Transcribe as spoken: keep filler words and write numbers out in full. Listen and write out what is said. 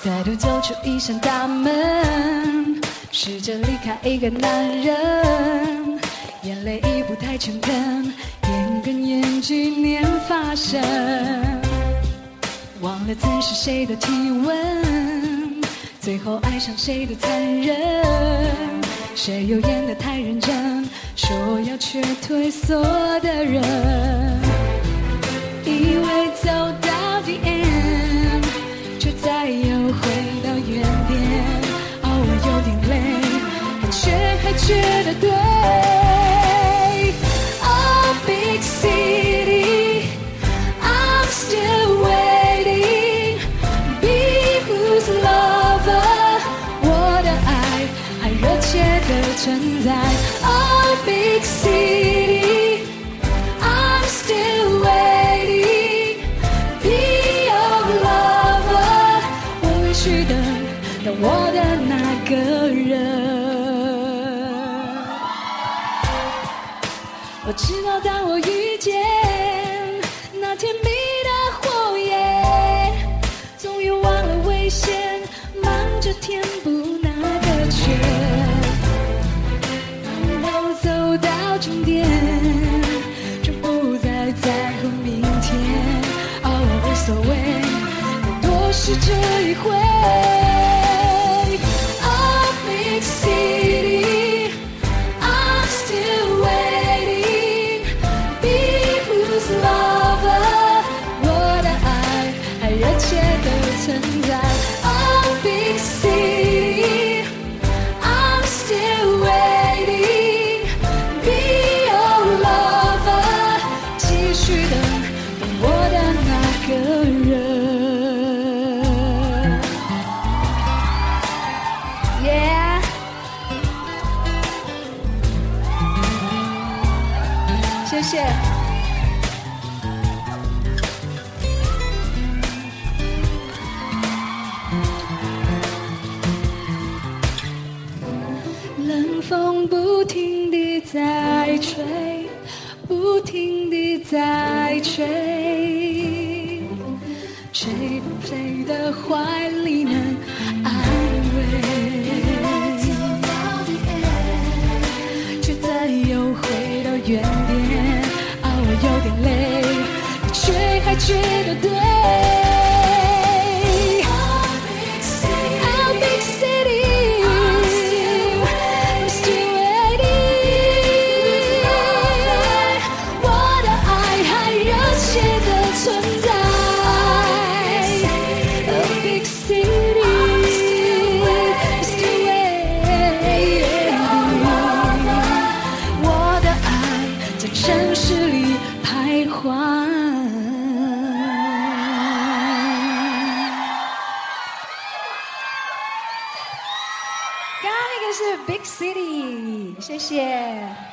再度走出一扇大门，试着离开一个男人，眼泪已不太诚恳，眼跟眼纪念发生，忘了曾是谁的体温，最后爱上谁的残忍，谁又演得太认真，说要劝退所的人，以为走到底 end， 却再又回到原点，哦，我有点累，却还觉得对。Oh big city I'm still waiting Be who's lover 我的爱还热切的存在。 Oh big city I'm still waiting Be your lover 我会去等等我的那个人。我知道当我遇见那甜蜜的火焰，终于忘了危险，忙着填补那个缺，当我走到终点，就不再在乎明天，哦，我无所谓，再多试这一回。 Oh big city I'm still waiting Be who's lover 我的爱还热切的存在。 Oh big city I'm still waiting Be your lover 继续等等我的那个人。 Yeah 谢谢。冷风不停地在吹，不停地在吹，谁谁的怀里能安慰？却再又回到原点，啊，我有点累，却还觉得对。Oh big city I'm still waiting 我的爱还热切的存在。 Oh big city I'm still waiting 我的爱在城市里徘徊。刚刚那个是 Big City， 谢谢。